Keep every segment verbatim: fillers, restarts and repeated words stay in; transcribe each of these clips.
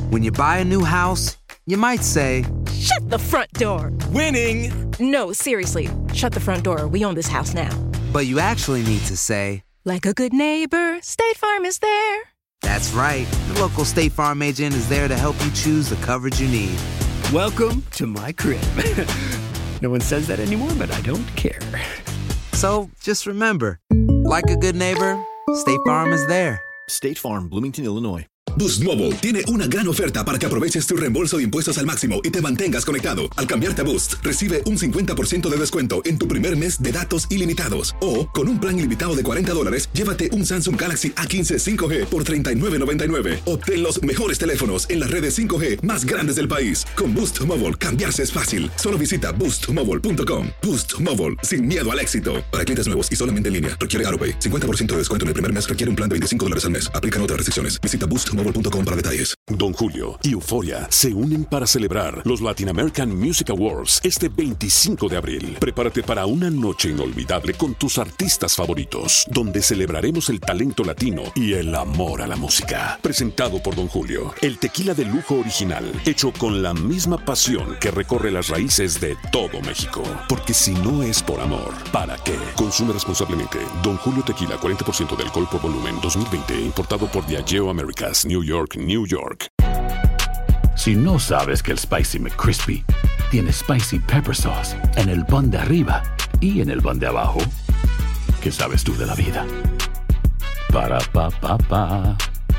When you buy a new house, you might say, "Shut the front door." Winning! No, seriously. Shut the front door. We own this house now. But you actually need to say, like a good neighbor, State Farm is there. That's right. The local State Farm agent is there to help you choose the coverage you need. Welcome to my crib. No one says that anymore, but I don't care. So, just remember, like a good neighbor, State Farm is there. State Farm, Bloomington, Illinois. Boost Mobile tiene una gran oferta para que aproveches tu reembolso de impuestos al máximo y te mantengas conectado. Al cambiarte a Boost, recibe un cincuenta por ciento de descuento en tu primer mes de datos ilimitados. O, con un plan ilimitado de cuarenta dólares, llévate un Samsung Galaxy A quince cinco G por treinta y nueve noventa y nueve. Obtén los mejores teléfonos en las redes cinco G más grandes del país. Con Boost Mobile, cambiarse es fácil. Solo visita boost mobile punto com. Boost Mobile, sin miedo al éxito. Para clientes nuevos y solamente en línea, requiere AutoPay. cincuenta por ciento de descuento en el primer mes requiere un plan de veinticinco dólares al mes. Aplican otras restricciones. Visita boost mobile punto com para detalles. Don Julio y Euforia se unen para celebrar los Latin American Music Awards este veinticinco de abril. Prepárate para una noche inolvidable con tus artistas favoritos, donde celebraremos el talento latino y el amor a la música. Presentado por Don Julio, el tequila de lujo original, hecho con la misma pasión que recorre las raíces de todo México. Porque si no es por amor, ¿para qué? Consume responsablemente. Don Julio Tequila, cuarenta por ciento de alcohol por volumen, dos mil veinte, importado por Diageo Americas, New York, New York. Si no sabes que el Spicy McCrispy tiene Spicy Pepper Sauce en el pan de arriba y en el pan de abajo, ¿qué sabes tú de la vida? Para, pa, pa, pa.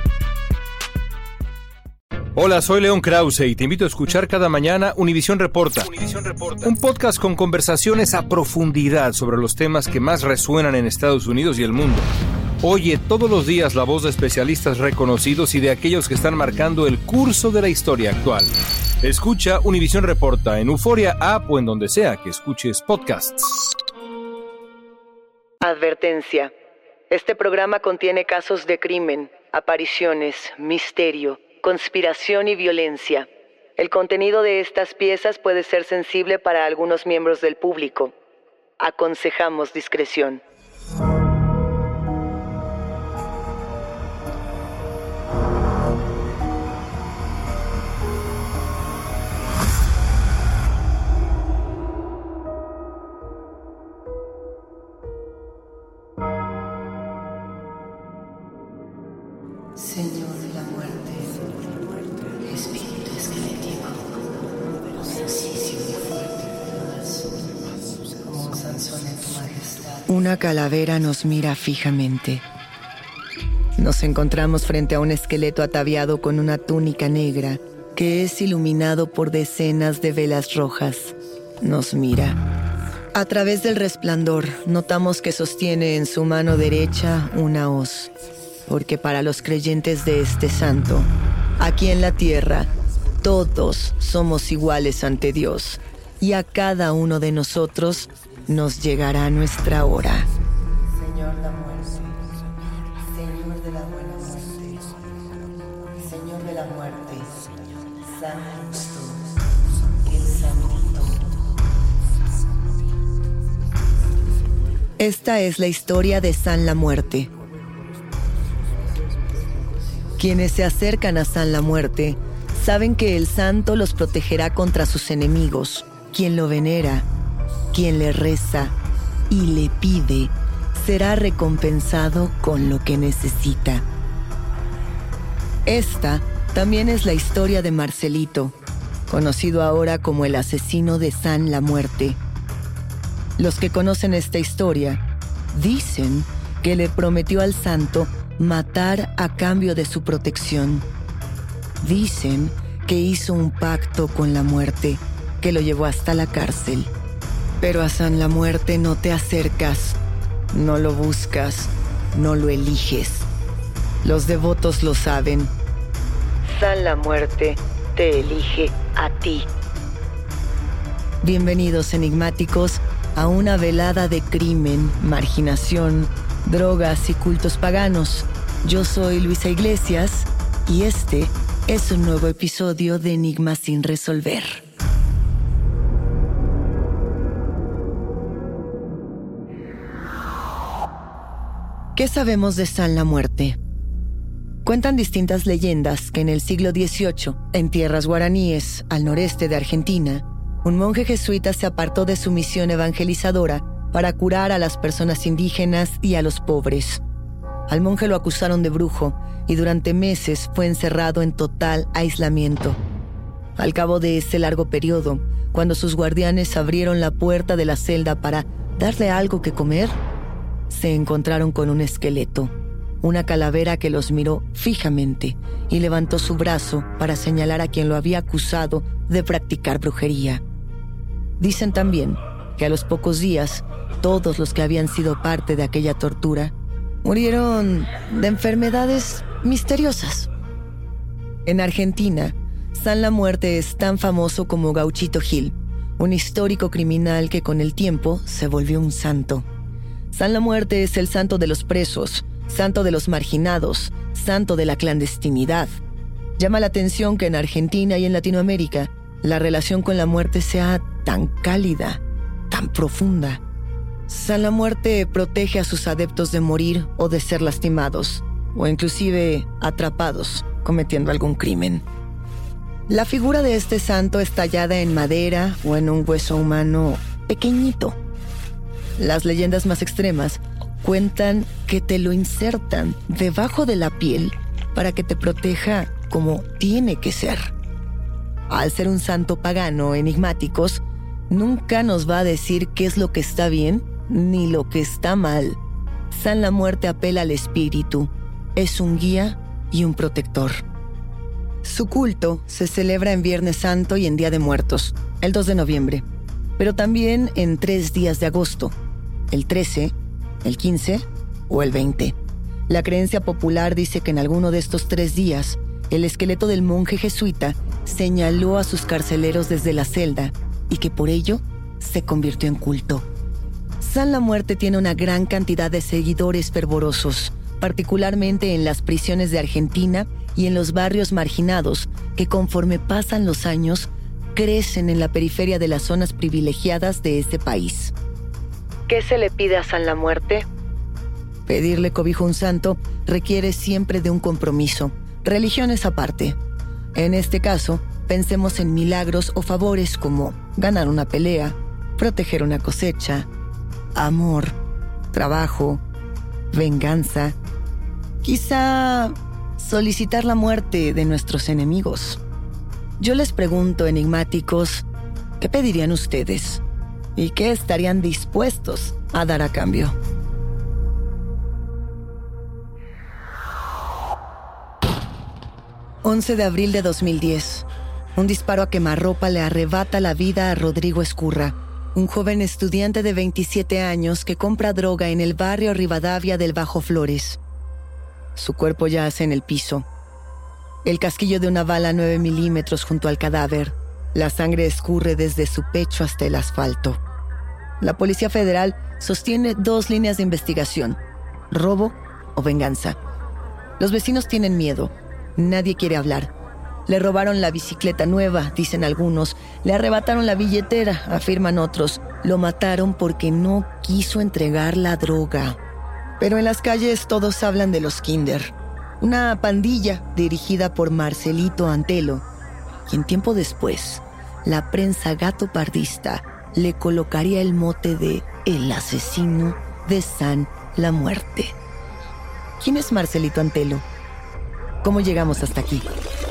Hola, soy León Krause y te invito a escuchar cada mañana Univisión Reporta, Univisión Reporta, un podcast con conversaciones a profundidad sobre los temas que más resuenan en Estados Unidos y el mundo. Oye todos los días la voz de especialistas reconocidos y de aquellos que están marcando el curso de la historia actual. Escucha Univisión Reporta en Euforia App o en donde sea que escuches podcasts. Advertencia. Este programa contiene casos de crimen, apariciones, misterio, conspiración y violencia. El contenido de estas piezas puede ser sensible para algunos miembros del público. Aconsejamos discreción. Señor de la muerte, espíritu esquelético, sencillo y fuerte, como un Sansón en tu majestad. Una calavera nos mira fijamente. Nos encontramos frente a un esqueleto ataviado con una túnica negra que es iluminado por decenas de velas rojas. Nos mira. A través del resplandor notamos que sostiene en su mano derecha una hoz. Porque para los creyentes de este santo, aquí en la tierra, todos somos iguales ante Dios, y a cada uno de nosotros nos llegará nuestra hora. Señor de la muerte, Señor de la buena muerte, Señor de la muerte, Santo, el Santo. Esta es la historia de San la Muerte. Quienes se acercan a San la Muerte saben que el santo los protegerá contra sus enemigos. Quien lo venera, quien le reza y le pide, será recompensado con lo que necesita. Esta también es la historia de Marcelito, conocido ahora como el asesino de San la Muerte. Los que conocen esta historia dicen que le prometió al santo matar a cambio de su protección. Dicen que hizo un pacto con la muerte que lo llevó hasta la cárcel. Pero a San la Muerte no te acercas, no lo buscas, no lo eliges. Los devotos lo saben. San la Muerte te elige a ti. Bienvenidos, enigmáticos, a una velada de crimen, marginación, drogas y cultos paganos. Yo soy Luisa Iglesias y este es un nuevo episodio de Enigmas sin resolver. ¿Qué sabemos de San la Muerte? Cuentan distintas leyendas que en el siglo dieciocho, en tierras guaraníes, al noreste de Argentina, un monje jesuita se apartó de su misión evangelizadora para curar a las personas indígenas y a los pobres. Al monje lo acusaron de brujo y durante meses fue encerrado en total aislamiento. Al cabo de ese largo periodo, cuando sus guardianes abrieron la puerta de la celda para darle algo que comer, se encontraron con un esqueleto, una calavera que los miró fijamente y levantó su brazo para señalar a quien lo había acusado de practicar brujería. Dicen también que a los pocos días, todos los que habían sido parte de aquella tortura murieron de enfermedades misteriosas. En Argentina, San La Muerte es tan famoso como Gauchito Gil, un histórico criminal que con el tiempo se volvió un santo. San La Muerte es el santo de los presos, santo de los marginados, santo de la clandestinidad. Llama la atención que en Argentina y en Latinoamérica la relación con la muerte sea tan cálida, tan profunda. San La Muerte protege a sus adeptos de morir o de ser lastimados, o inclusive atrapados cometiendo algún crimen. La figura de este santo es tallada en madera o en un hueso humano pequeñito. Las leyendas más extremas cuentan que te lo insertan debajo de la piel para que te proteja como tiene que ser. Al ser un santo pagano enigmáticos, nunca nos va a decir qué es lo que está bien ni lo que está mal. San La Muerte apela al espíritu, es un guía y un protector. Su culto se celebra en Viernes Santo y en Día de Muertos, el dos de noviembre, pero también en tres días de agosto, el trece, el quince o el veinte. La creencia popular dice que en alguno de estos tres días, el esqueleto del monje jesuita señaló a sus carceleros desde la celda y que por ello se convirtió en culto. San La Muerte tiene una gran cantidad de seguidores fervorosos, particularmente en las prisiones de Argentina y en los barrios marginados que conforme pasan los años crecen en la periferia de las zonas privilegiadas de este país. ¿Qué se le pide a San La Muerte? Pedirle cobijo a un santo requiere siempre de un compromiso, religiones aparte. En este caso, pensemos en milagros o favores como ganar una pelea, proteger una cosecha, amor, trabajo, venganza, quizá solicitar la muerte de nuestros enemigos. Yo les pregunto, enigmáticos, ¿qué pedirían ustedes? ¿Y qué estarían dispuestos a dar a cambio? once de abril de dos mil diez. Un disparo a quemarropa le arrebata la vida a Rodrigo Escurra, un joven estudiante de veintisiete años que compra droga en el barrio Rivadavia del Bajo Flores. Su cuerpo yace en el piso. El casquillo de una bala nueve milímetros junto al cadáver. La sangre escurre desde su pecho hasta el asfalto. La Policía Federal sostiene dos líneas de investigación: robo o venganza. Los vecinos tienen miedo. Nadie quiere hablar. Le robaron la bicicleta nueva, dicen algunos. Le arrebataron la billetera, afirman otros. Lo mataron porque no quiso entregar la droga. Pero en las calles todos hablan de los Kinder, una pandilla dirigida por Marcelito Antelo, quien tiempo después, la prensa gatopardista le colocaría el mote de el asesino de San La Muerte. ¿Quién es Marcelito Antelo? ¿Cómo llegamos hasta aquí?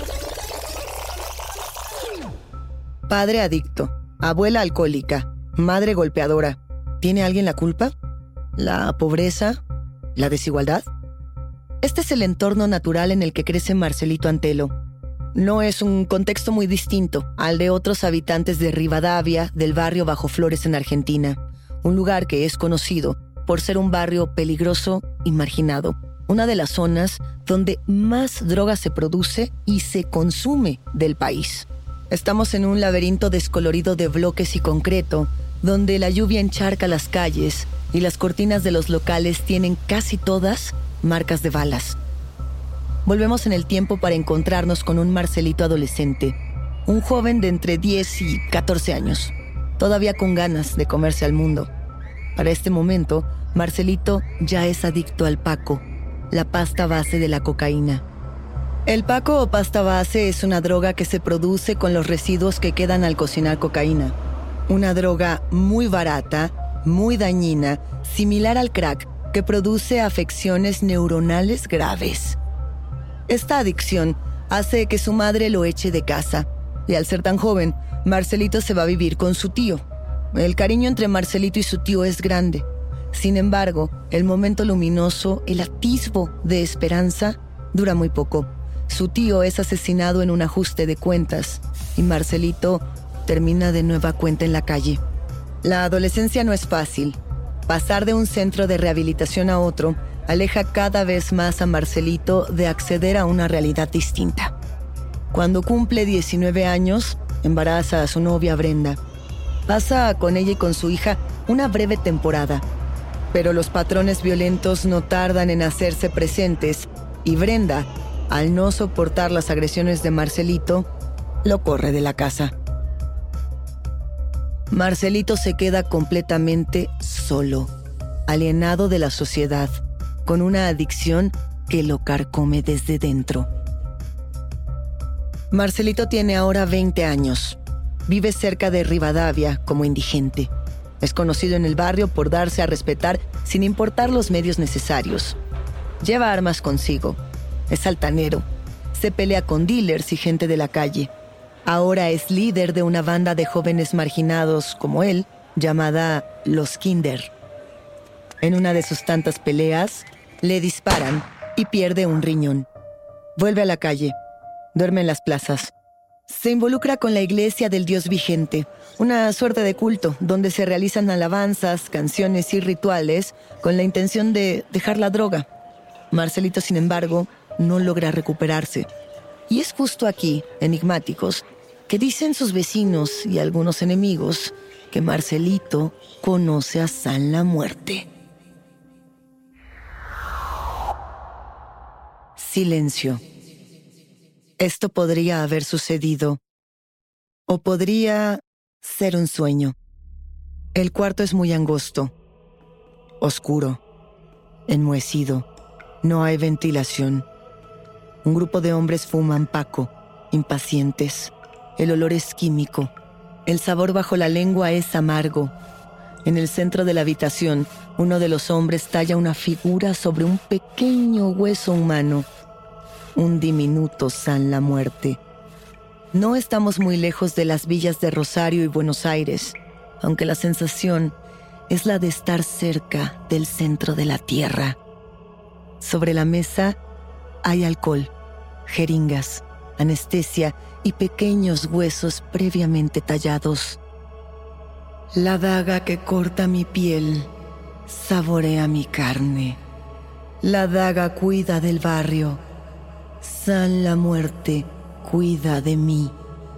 Padre adicto, abuela alcohólica, madre golpeadora. ¿Tiene alguien la culpa? ¿La pobreza? ¿La desigualdad? Este es el entorno natural en el que crece Marcelito Antelo. No es un contexto muy distinto al de otros habitantes de Rivadavia, del barrio Bajo Flores en Argentina, un lugar que es conocido por ser un barrio peligroso y marginado, una de las zonas donde más droga se produce y se consume del país. Estamos en un laberinto descolorido de bloques y concreto, donde la lluvia encharca las calles y las cortinas de los locales tienen casi todas marcas de balas. Volvemos en el tiempo para encontrarnos con un Marcelito adolescente, un joven de entre diez y catorce años, todavía con ganas de comerse al mundo. Para este momento, Marcelito ya es adicto al paco, la pasta base de la cocaína, El paco o pasta base es una droga que se produce con los residuos que quedan al cocinar cocaína. Una droga muy barata, muy dañina, similar al crack, que produce afecciones neuronales graves. Esta adicción hace que su madre lo eche de casa, y al ser tan joven, Marcelito se va a vivir con su tío. El cariño entre Marcelito y su tío es grande. Sin embargo, el momento luminoso, el atisbo de esperanza, dura muy poco. Su tío es asesinado en un ajuste de cuentas y Marcelito termina de nueva cuenta en la calle. La adolescencia no es fácil. Pasar de un centro de rehabilitación a otro aleja cada vez más a Marcelito de acceder a una realidad distinta. Cuando cumple diecinueve años, embaraza a su novia Brenda. Pasa con ella y con su hija una breve temporada, pero los patrones violentos no tardan en hacerse presentes y Brenda, al no soportar las agresiones de Marcelito, lo corre de la casa. Marcelito se queda completamente solo, alienado de la sociedad, con una adicción que lo carcome desde dentro. Marcelito tiene ahora veinte años. Vive cerca de Rivadavia como indigente. Es conocido en el barrio por darse a respetar sin importar los medios necesarios. Lleva armas consigo. Es altanero. Se pelea con dealers y gente de la calle. Ahora es líder de una banda de jóvenes marginados como él, llamada Los Kinder. En una de sus tantas peleas, le disparan y pierde un riñón. Vuelve a la calle. Duerme en las plazas. Se involucra con la iglesia del Dios vigente, una suerte de culto donde se realizan alabanzas, canciones y rituales con la intención de dejar la droga. Marcelito, sin embargo, no logra recuperarse. Y es justo aquí, enigmáticos, que dicen sus vecinos y algunos enemigos que Marcelito conoce a San la Muerte. Silencio. Esto podría haber sucedido, o podría ser un sueño. El cuarto es muy angosto, oscuro, enmohecido. No hay ventilación. Un grupo de hombres fuman paco, impacientes. El olor es químico. El sabor bajo la lengua es amargo. En el centro de la habitación, uno de los hombres talla una figura sobre un pequeño hueso humano. Un diminuto San la Muerte. No estamos muy lejos de las villas de Rosario y Buenos Aires, aunque la sensación es la de estar cerca del centro de la tierra. Sobre la mesa hay alcohol, jeringas, anestesia y pequeños huesos previamente tallados. La daga que corta mi piel saborea mi carne. La daga cuida del barrio. San la Muerte cuida de mí.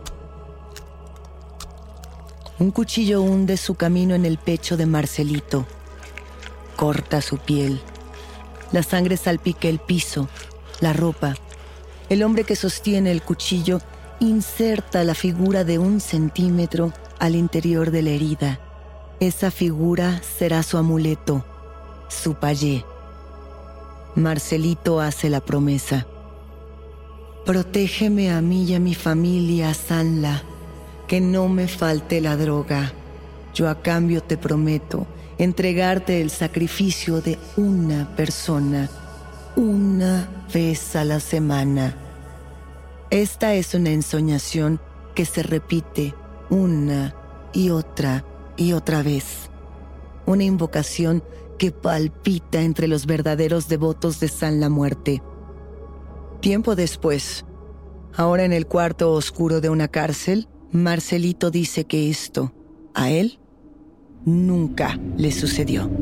Un cuchillo hunde su camino en el pecho de Marcelito. Corta su piel. La sangre salpica el piso, la ropa. El hombre que sostiene el cuchillo inserta la figura de un centímetro al interior de la herida. Esa figura será su amuleto, su payé. Marcelito hace la promesa. Protégeme a mí y a mi familia, Sanla, que no me falte la droga. Yo a cambio te prometo entregarte el sacrificio de una persona, una vez a la semana. Esta es una ensoñación que se repite una y otra y otra vez. Una invocación que palpita entre los verdaderos devotos de San la Muerte. Tiempo después, ahora en el cuarto oscuro de una cárcel, Marcelito dice que esto, a él, nunca le sucedió.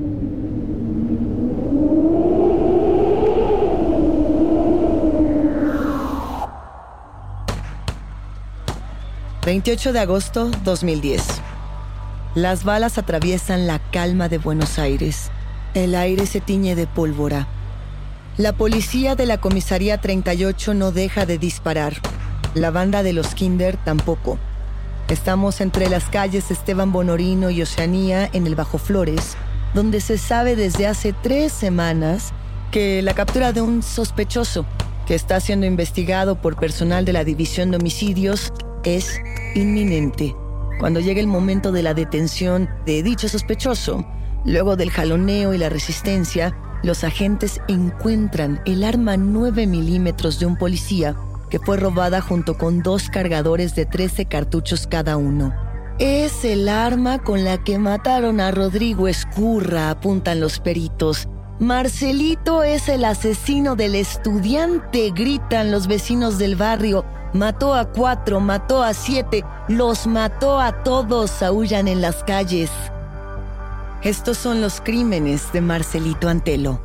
veintiocho de agosto de dos mil diez. Las balas atraviesan la calma de Buenos Aires. El aire se tiñe de pólvora. La policía de la comisaría treinta y ocho no deja de disparar. La banda de los Kinder tampoco. Estamos entre las calles Esteban Bonorino y Oceanía en el Bajo Flores, donde se sabe desde hace tres semanas que la captura de un sospechoso que está siendo investigado por personal de la División de Homicidios, es inminente. Cuando llegue el momento de la detención de dicho sospechoso, luego del jaloneo y la resistencia, los agentes encuentran el arma nueve milímetros de un policía que fue robada junto con dos cargadores de trece cartuchos cada uno. Es el arma con la que mataron a Rodrigo Ezcurra, apuntan los peritos. Marcelito es el asesino del estudiante, gritan los vecinos del barrio. Mató a cuatro, mató a siete, los mató a todos, aúllan en las calles. Estos son los crímenes de Marcelito Antelo.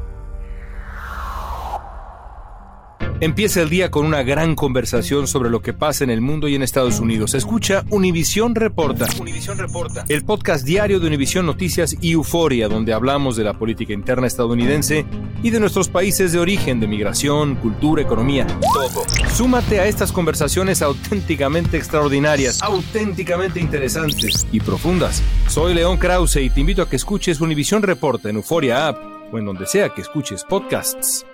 Empieza el día con una gran conversación sobre lo que pasa en el mundo y en Estados Unidos. Escucha Univisión Reporta, Univisión Reporta, el podcast diario de Univisión Noticias y Euforia, donde hablamos de la política interna estadounidense y de nuestros países de origen, de migración, cultura, economía, todo. Súmate a estas conversaciones auténticamente extraordinarias, auténticamente interesantes y profundas. Soy León Krause y te invito a que escuches Univisión Reporta en Euforia App o en donde sea que escuches podcasts.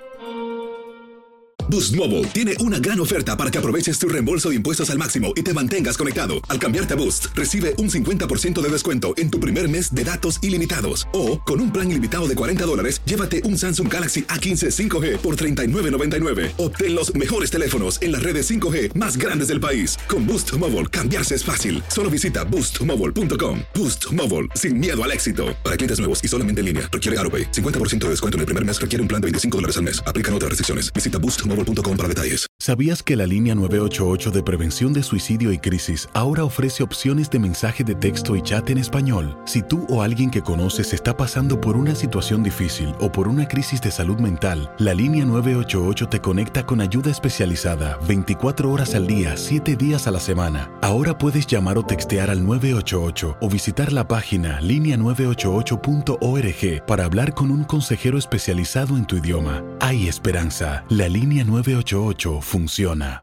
Boost Mobile tiene una gran oferta para que aproveches tu reembolso de impuestos al máximo y te mantengas conectado. Al cambiarte a Boost, recibe un cincuenta por ciento de descuento en tu primer mes de datos ilimitados. O, con un plan ilimitado de cuarenta dólares, llévate un Samsung Galaxy A quince cinco G por treinta y nueve noventa y nueve. Obtén los mejores teléfonos en las redes cinco G más grandes del país. Con Boost Mobile, cambiarse es fácil. Solo visita boost mobile punto com. Boost Mobile, sin miedo al éxito. Para clientes nuevos y solamente en línea, requiere AutoPay. cincuenta por ciento de descuento en el primer mes, requiere un plan de veinticinco dólares al mes. Aplican otras restricciones. Visita boost mobile punto com para detalles. ¿Sabías que la línea nueve ocho ocho de prevención de suicidio y crisis ahora ofrece opciones de mensaje de texto y chat en español? Si tú o alguien que conoces está pasando por una situación difícil o por una crisis de salud mental, la línea nueve ocho ocho te conecta con ayuda especializada veinticuatro horas al día, siete días a la semana. Ahora puedes llamar o textear al nueve ocho ocho o visitar la página línea nueve ocho ocho punto org para hablar con un consejero especializado en tu idioma. Hay esperanza. La línea nueve ocho ocho funciona.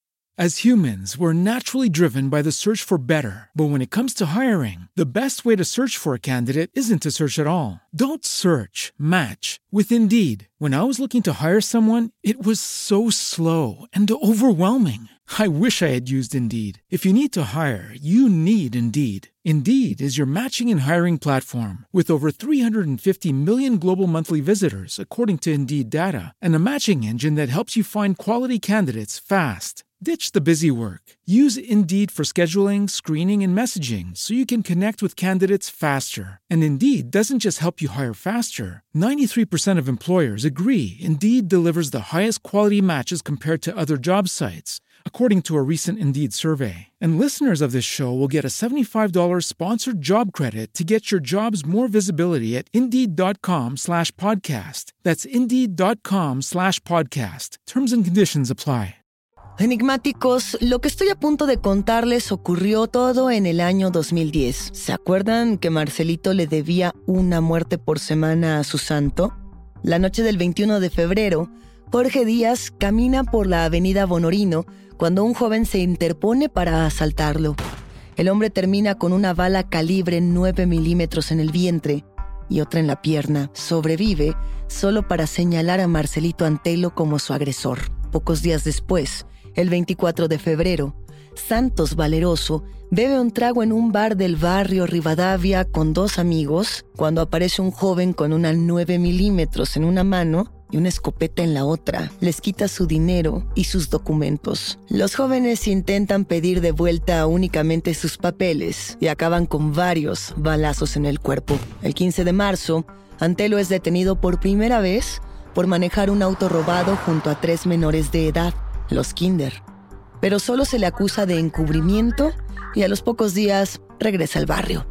As humans, we're naturally driven by the search for better. But when it comes to hiring, the best way to search for a candidate isn't to search at all. Don't search, match with Indeed. When I was looking to hire someone, it was so slow and overwhelming. I wish I had used Indeed. If you need to hire, you need Indeed. Indeed is your matching and hiring platform with over three hundred fifty million global monthly visitors, according to Indeed data, and a matching engine that helps you find quality candidates fast. Ditch the busy work. Use Indeed for scheduling, screening, and messaging so you can connect with candidates faster. And Indeed doesn't just help you hire faster. ninety-three percent of employers agree Indeed delivers the highest quality matches compared to other job sites, according to a recent Indeed survey. And listeners of this show will get a seventy-five dollars sponsored job credit to get your jobs more visibility at Indeed.com slash podcast. That's Indeed.com slash podcast. Terms and conditions apply. Enigmáticos, lo que estoy a punto de contarles ocurrió todo en el año dos mil diez. ¿Se acuerdan que Marcelito le debía una muerte por semana a su santo? La noche del veintiuno de febrero, Jorge Díaz camina por la avenida Bonorino cuando un joven se interpone para asaltarlo. El hombre termina con una bala calibre nueve milímetros en el vientre y otra en la pierna. Sobrevive solo para señalar a Marcelito Antelo como su agresor. Pocos días después, el veinticuatro de febrero, Santos Valeroso bebe un trago en un bar del barrio Rivadavia con dos amigos cuando aparece un joven con una nueve milímetros en una mano y una escopeta en la otra. Les quita su dinero y sus documentos. Los jóvenes intentan pedir de vuelta únicamente sus papeles y acaban con varios balazos en el cuerpo. El quince de marzo, Antelo es detenido por primera vez por manejar un auto robado junto a tres menores de edad, los Kinder. Pero solo se le acusa de encubrimiento y a los pocos días regresa al barrio.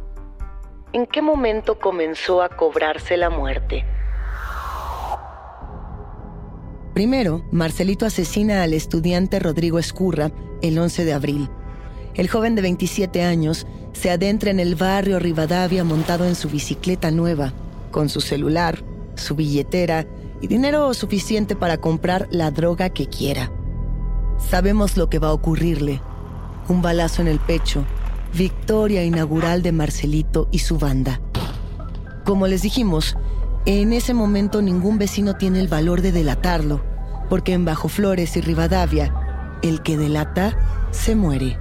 ¿En qué momento comenzó a cobrarse la muerte? Primero, Marcelito asesina al estudiante Rodrigo Ezcurra el once de abril. El joven de veintisiete años se adentra en el barrio Rivadavia montado en su bicicleta nueva, con su celular, su billetera y dinero suficiente para comprar la droga que quiera. Sabemos lo que va a ocurrirle. Un balazo en el pecho, victoria inaugural de Marcelito y su banda. Como les dijimos, en ese momento ningún vecino tiene el valor de delatarlo. porque en Bajo Flores y Rivadavia, el que delata se muere.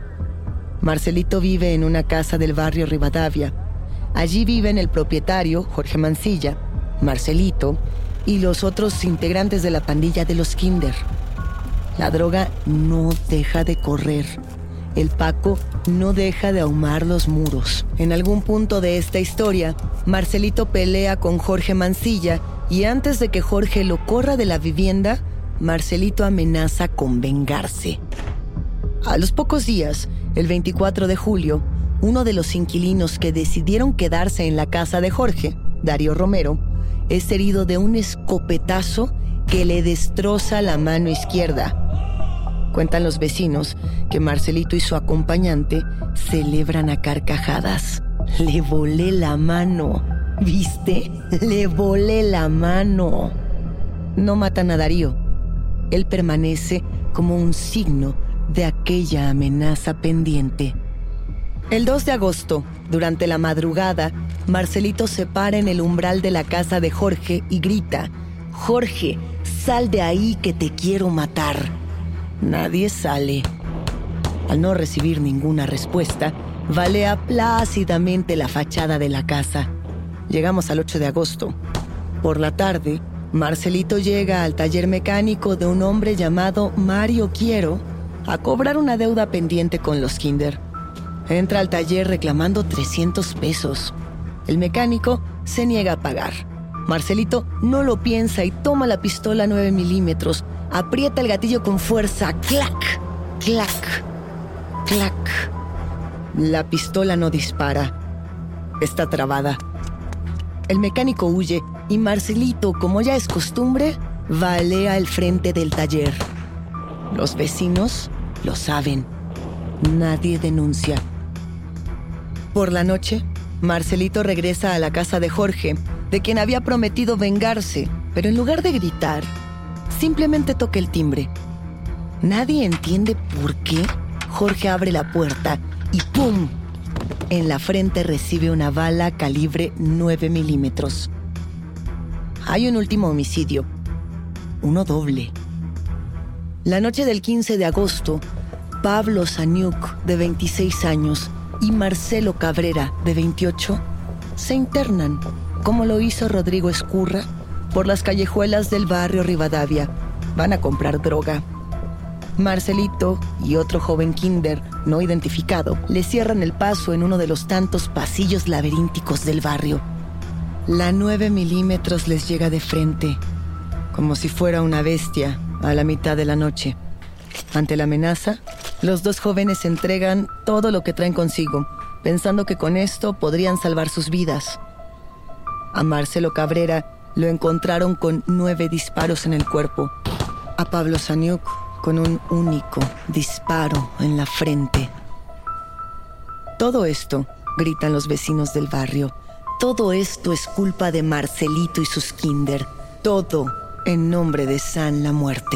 Marcelito vive en una casa del barrio Rivadavia. Allí viven el propietario, Jorge Mancilla, Marcelito y los otros integrantes de la pandilla de los Kinder. La droga no deja de correr. El Paco no deja de ahumar los muros. En algún punto de esta historia, Marcelito pelea con Jorge Mancilla y antes de que Jorge lo corra de la vivienda, Marcelito amenaza con vengarse. A los pocos días, el veinticuatro de julio, uno de los inquilinos que decidieron quedarse en la casa de Jorge, Darío Romero, es herido de un escopetazo que le destroza la mano izquierda. Cuentan los vecinos que Marcelito y su acompañante celebran a carcajadas. Le volé la mano, ¿viste? Le volé la mano. No matan a Darío. Él permanece como un signo de aquella amenaza pendiente. El dos de agosto, durante la madrugada, Marcelito se para en el umbral de la casa de Jorge y grita: «Jorge, sal de ahí que te quiero matar». Nadie sale. Al no recibir ninguna respuesta, balea plácidamente la fachada de la casa. Llegamos al ocho de agosto. Por la tarde, Marcelito llega al taller mecánico de un hombre llamado Mario Quiero a cobrar una deuda pendiente con los Kinder. Entra al taller reclamando trescientos pesos. El mecánico se niega a pagar. Marcelito no lo piensa y toma la pistola nueve milímetros, aprieta el gatillo con fuerza. ¡Clac! ¡Clac! ¡Clac! La pistola no dispara. Está trabada. El mecánico huye y Marcelito, como ya es costumbre, balea el frente del taller. Los vecinos lo saben. Nadie denuncia. Por la noche, Marcelito regresa a la casa de Jorge, de quien había prometido vengarse, pero en lugar de gritar, simplemente toca el timbre. Nadie entiende por qué. Jorge abre la puerta y ¡pum! En la frente recibe una bala calibre nueve milímetros. Hay un último homicidio, uno doble. La noche del quince de agosto, Pablo Saniuk, de veintiséis años, y Marcelo Cabrera, de veintiocho, se internan, como lo hizo Rodrigo Escurra, por las callejuelas del barrio Rivadavia. Van a comprar droga. Marcelito y otro joven Kinder, no identificado, le cierran el paso en uno de los tantos pasillos laberínticos del barrio. La nueve milímetros les llega de frente, como si fuera una bestia, a la mitad de la noche. Ante la amenaza, los dos jóvenes entregan todo lo que traen consigo, pensando que con esto podrían salvar sus vidas. A Marcelo Cabrera lo encontraron con nueve disparos en el cuerpo. A Pablo Saniuk con un único disparo en la frente. Todo esto, gritan los vecinos del barrio, todo esto es culpa de Marcelito y sus Kinder. Todo en nombre de San la Muerte.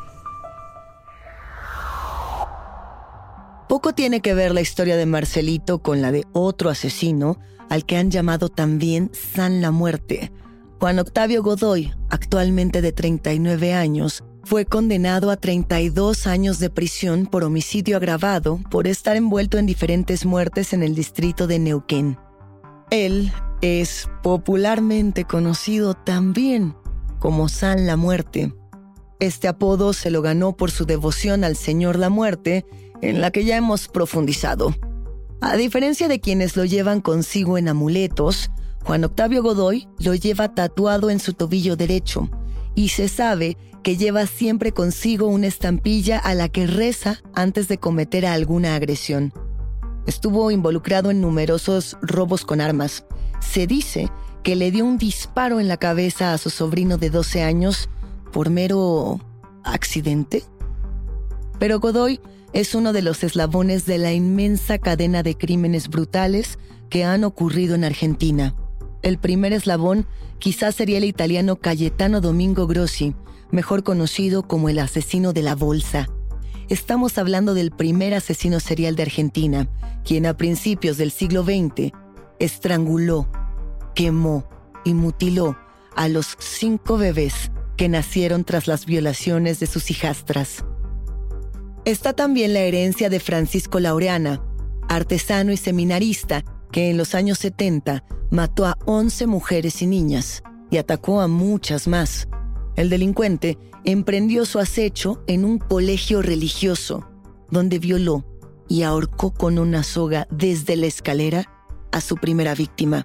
Poco tiene que ver la historia de Marcelito con la de otro asesino al que han llamado también San la Muerte. Juan Octavio Godoy, actualmente de treinta y nueve años, fue condenado a treinta y dos años de prisión por homicidio agravado por estar envuelto en diferentes muertes en el distrito de Neuquén. Él es popularmente conocido también como San la Muerte. Este apodo se lo ganó por su devoción al Señor la Muerte, en la que ya hemos profundizado. A diferencia de quienes lo llevan consigo en amuletos, Juan Octavio Godoy lo lleva tatuado en su tobillo derecho y se sabe que lleva siempre consigo una estampilla a la que reza antes de cometer alguna agresión. Estuvo involucrado en numerosos robos con armas. Se dice que le dio un disparo en la cabeza a su sobrino de doce años por mero accidente. Pero Godoy es uno de los eslabones de la inmensa cadena de crímenes brutales que han ocurrido en Argentina. El primer eslabón quizás sería el italiano Cayetano Domingo Grossi, mejor conocido como el asesino de la bolsa. Estamos hablando del primer asesino serial de Argentina, quien a principios del siglo veinte estranguló, quemó y mutiló a los cinco bebés que nacieron tras las violaciones de sus hijastras. Está también la herencia de Francisco Laureana, artesano y seminarista que en los años setenta mató a once mujeres y niñas y atacó a muchas más. El delincuente emprendió su acecho en un colegio religioso, donde violó y ahorcó con una soga desde la escalera a su primera víctima.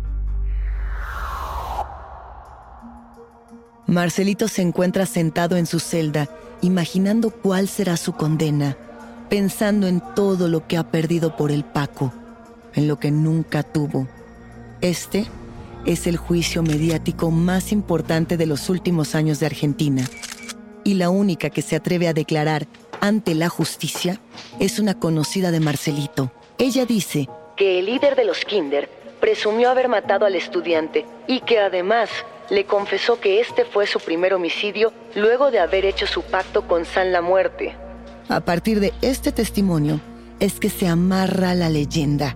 Marcelito se encuentra sentado en su celda, imaginando cuál será su condena, pensando en todo lo que ha perdido por el Paco, en lo que nunca tuvo. Este es el juicio mediático más importante de los últimos años de Argentina, y la única que se atreve a declarar ante la justicia es una conocida de Marcelito. Ella dice que el líder de los Kinder presumió haber matado al estudiante y que además le confesó que este fue su primer homicidio luego de haber hecho su pacto con San la Muerte. A partir de este testimonio es que se amarra la leyenda.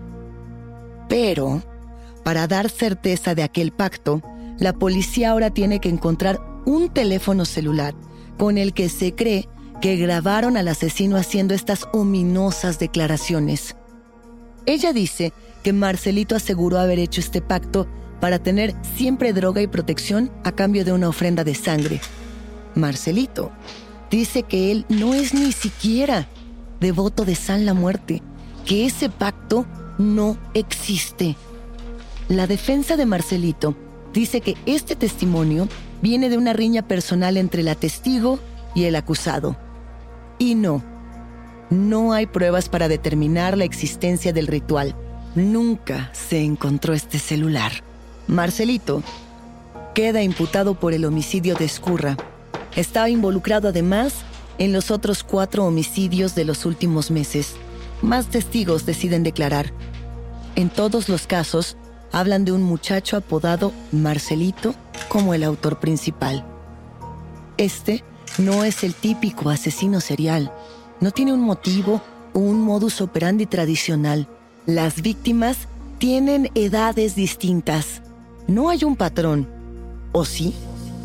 Pero, para dar certeza de aquel pacto, la policía ahora tiene que encontrar un teléfono celular con el que se cree que grabaron al asesino haciendo estas ominosas declaraciones. Ella dice que Marcelito aseguró haber hecho este pacto para tener siempre droga y protección a cambio de una ofrenda de sangre. Marcelito dice que él no es ni siquiera devoto de San la Muerte, que ese pacto no existe. La defensa de Marcelito dice que este testimonio viene de una riña personal entre la testigo y el acusado. Y no, no hay pruebas para determinar la existencia del ritual. Nunca se encontró este celular. Marcelito queda imputado por el homicidio de Ezcurra. Estaba involucrado además en los otros cuatro homicidios de los últimos meses. Más testigos deciden declarar. En todos los casos, hablan de un muchacho apodado Marcelito como el autor principal. Este no es el típico asesino serial. No tiene un motivo o un modus operandi tradicional. Las víctimas tienen edades distintas. No hay un patrón, ¿o sí?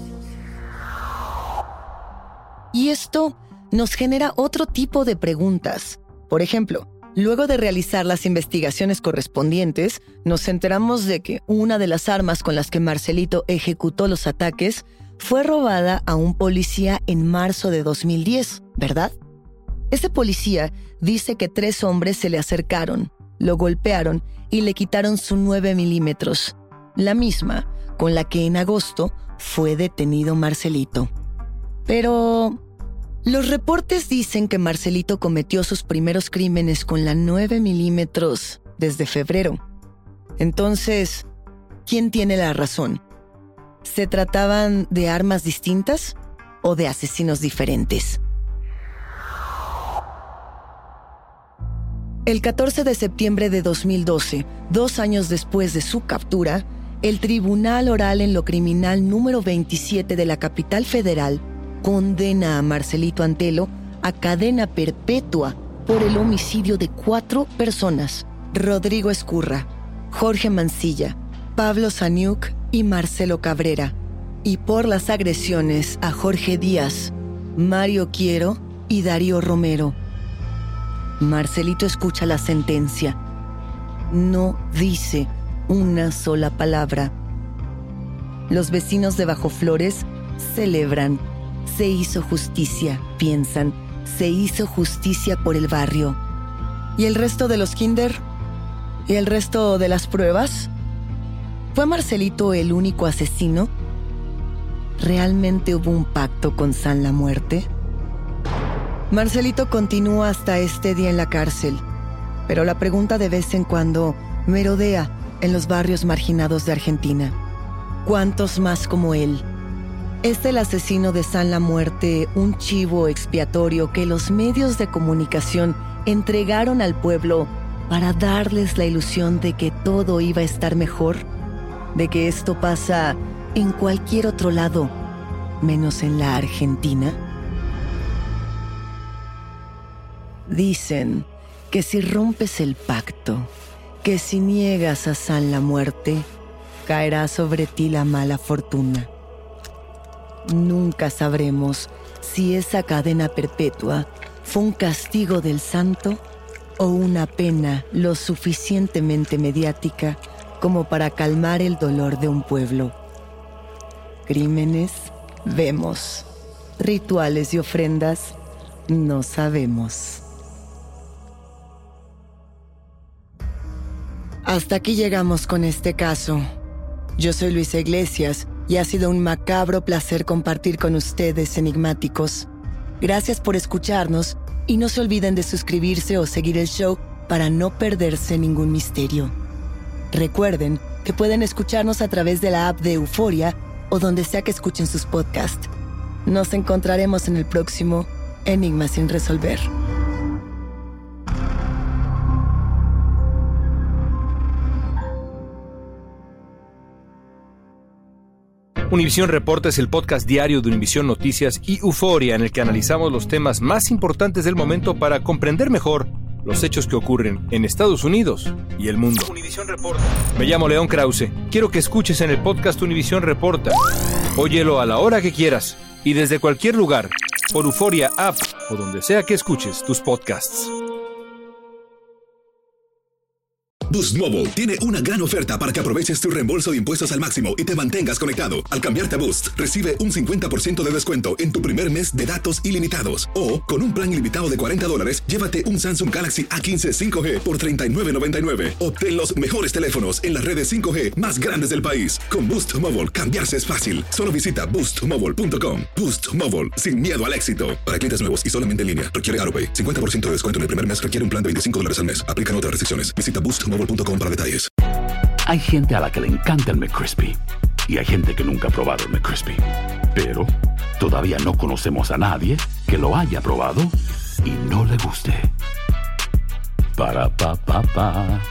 Y esto nos genera otro tipo de preguntas. Por ejemplo, luego de realizar las investigaciones correspondientes, nos enteramos de que una de las armas con las que Marcelito ejecutó los ataques fue robada a un policía en marzo de dos mil diez, ¿verdad? Ese policía dice que tres hombres se le acercaron, lo golpearon y le quitaron su nueve milímetros, la misma con la que en agosto fue detenido Marcelito. Pero los reportes dicen que Marcelito cometió sus primeros crímenes con la nueve milímetros desde febrero. Entonces, ¿quién tiene la razón? ¿Se trataban de armas distintas o de asesinos diferentes? El catorce de septiembre de dos mil doce, dos años después de su captura, el Tribunal Oral en lo Criminal número veintisiete de la capital federal condena a Marcelito Antelo a cadena perpetua por el homicidio de cuatro personas: Rodrigo Ezcurra, Jorge Mancilla, Pablo Saniuk y Marcelo Cabrera, y por las agresiones a Jorge Díaz, Mario Quiero y Darío Romero. Marcelito escucha la sentencia. No dice una sola palabra. Los vecinos de Bajo Flores celebran. Se hizo justicia, piensan. Se hizo justicia por el barrio. ¿Y el resto de los kinder? ¿Y el resto de las pruebas? ¿Fue Marcelito el único asesino? ¿Realmente hubo un pacto con San la Muerte? Marcelito continúa hasta este día en la cárcel, pero la pregunta de vez en cuando merodea en los barrios marginados de Argentina. ¿Cuántos más como él? ¿Es el asesino de San la Muerte un chivo expiatorio que los medios de comunicación entregaron al pueblo para darles la ilusión de que todo iba a estar mejor? ¿De que esto pasa en cualquier otro lado, menos en la Argentina? Dicen que si rompes el pacto, que si niegas a San la Muerte, caerá sobre ti la mala fortuna. nunca sabremos si esa cadena perpetua fue un castigo del santo o una pena lo suficientemente mediática como para calmar el dolor de un pueblo. Crímenes, vemos. Rituales y ofrendas, no sabemos. Hasta aquí llegamos con este caso. Yo soy Luisa Iglesias y ha sido un macabro placer compartir con ustedes, enigmáticos. Gracias por escucharnos y no se olviden de suscribirse o seguir el show para no perderse ningún misterio. Recuerden que pueden escucharnos a través de la app de Euforia o donde sea que escuchen sus podcasts. Nos encontraremos en el próximo Enigma sin resolver. Univisión Reporta es el podcast diario de Univisión Noticias y Euforia, en el que analizamos los temas más importantes del momento para comprender mejor los hechos que ocurren en Estados Unidos y el mundo. Univisión Reporta. Me llamo León Krause. Quiero que escuches en el podcast Univisión Reporta. Óyelo a la hora que quieras y desde cualquier lugar, por Euforia App o donde sea que escuches tus podcasts. Boost Mobile tiene una gran oferta para que aproveches tu reembolso de impuestos al máximo y te mantengas conectado. Al cambiarte a Boost, recibe un cincuenta por ciento de descuento en tu primer mes de datos ilimitados. O, con un plan ilimitado de cuarenta dólares, llévate un Samsung Galaxy A quince cinco G por treinta y nueve noventa y nueve. Obtén los mejores teléfonos en las redes cinco G más grandes del país. Con Boost Mobile, cambiarse es fácil. Solo visita boost mobile punto com. Boost Mobile, sin miedo al éxito. Para clientes nuevos y solamente en línea, requiere AutoPay. cincuenta por ciento de descuento en el primer mes requiere un plan de veinticinco dólares al mes. Aplican otras restricciones. Visita boost mobile punto com para detalles. Hay gente a la que le encanta el McCrispy y hay gente que nunca ha probado el McCrispy. Pero todavía no conocemos a nadie que lo haya probado y no le guste. Para pa pa pa.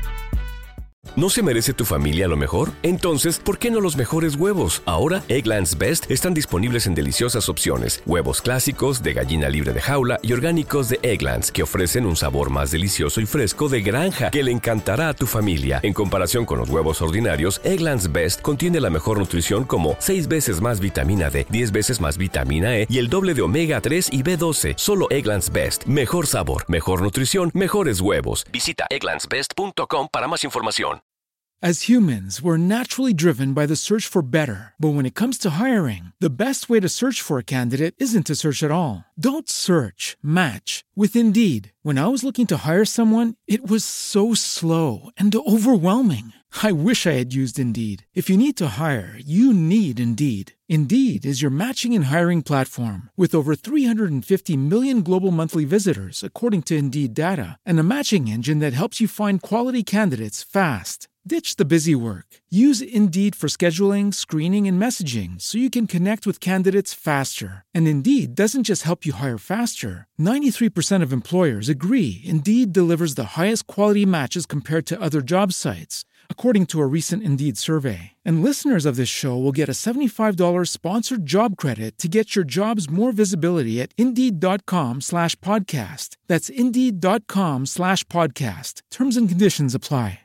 ¿No se merece tu familia lo mejor? Entonces, ¿por qué no los mejores huevos? Ahora, Eggland's Best están disponibles en deliciosas opciones. Huevos clásicos, de gallina libre de jaula y orgánicos de Eggland's, que ofrecen un sabor más delicioso y fresco de granja que le encantará a tu familia. En comparación con los huevos ordinarios, Eggland's Best contiene la mejor nutrición como seis veces más vitamina D, diez veces más vitamina E y el doble de omega tres y B doce. Solo Eggland's Best. Mejor sabor, mejor nutrición, mejores huevos. Visita egglands best punto com para más información. As humans, we're naturally driven by the search for better. But when it comes to hiring, the best way to search for a candidate isn't to search at all. Don't search, match with Indeed. When I was looking to hire someone, it was so slow and overwhelming. I wish I had used Indeed. If you need to hire, you need Indeed. Indeed is your matching and hiring platform with over three hundred fifty million global monthly visitors, according to Indeed data, and a matching engine that helps you find quality candidates fast. Ditch the busy work. Use Indeed for scheduling, screening, and messaging so you can connect with candidates faster. And Indeed doesn't just help you hire faster. ninety-three percent of employers agree Indeed delivers the highest quality matches compared to other job sites, according to a recent Indeed survey. And listeners of this show will get a seventy-five dollars sponsored job credit to get your jobs more visibility at Indeed.com slash podcast. That's Indeed.com slash podcast. Terms and conditions apply.